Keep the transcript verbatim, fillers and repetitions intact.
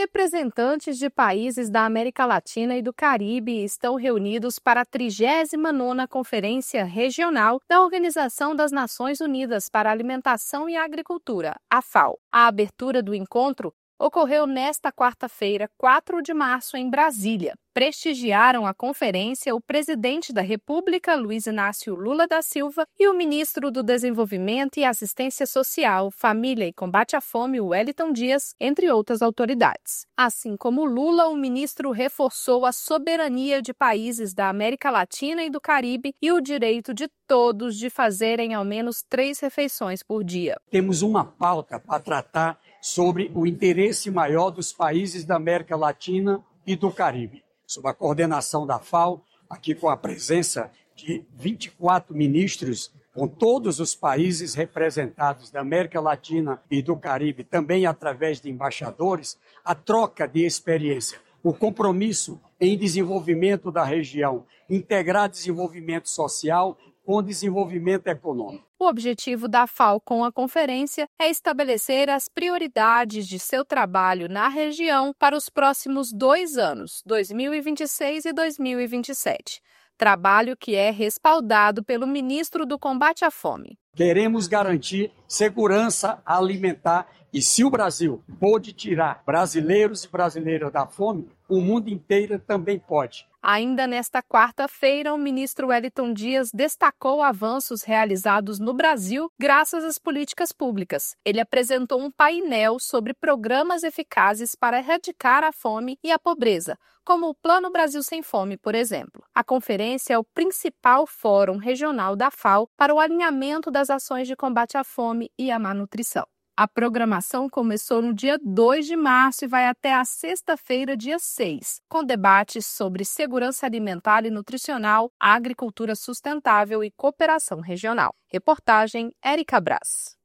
Representantes de países da América Latina e do Caribe estão reunidos para a trigésima nona Conferência Regional da Organização das Nações Unidas para a Alimentação e Agricultura, a FAO. A abertura do encontro ocorreu nesta quarta-feira, quatro de março, em Brasília. Prestigiaram a conferência o presidente da República, Luiz Inácio Lula da Silva, e o ministro do Desenvolvimento e Assistência Social, Família e Combate à Fome, Wellington Dias, entre outras autoridades. Assim como Lula, o ministro reforçou a soberania de países da América Latina e do Caribe e o direito de todos de fazerem ao menos três refeições por dia. Temos uma pauta para tratar sobre o interesse maior dos países da América Latina e do Caribe. Sob a coordenação da FAO, aqui com a presença de vinte e quatro ministros, com todos os países representados da América Latina e do Caribe, também através de embaixadores, a troca de experiência, o compromisso em desenvolvimento da região, integrar desenvolvimento social com desenvolvimento econômico. O objetivo da FAO com a conferência é estabelecer as prioridades de seu trabalho na região para os próximos dois anos, dois mil e vinte e seis e dois mil e vinte e sete. Trabalho que é respaldado pelo ministro do Combate à Fome. Queremos garantir segurança alimentar e se o Brasil pôde tirar brasileiros e brasileiras da fome, o mundo inteiro também pode. Ainda nesta quarta-feira, o ministro Wellington Dias destacou avanços realizados no Brasil graças às políticas públicas. Ele apresentou um painel sobre programas eficazes para erradicar a fome e a pobreza, como o Plano Brasil Sem Fome, por exemplo. A conferência é o principal fórum regional da FAO para o alinhamento das ações de combate à fome e à má nutrição. A programação começou no dia dois de março e vai até a sexta-feira, dia seis, com debates sobre segurança alimentar e nutricional, agricultura sustentável e cooperação regional. Reportagem Érica Brás.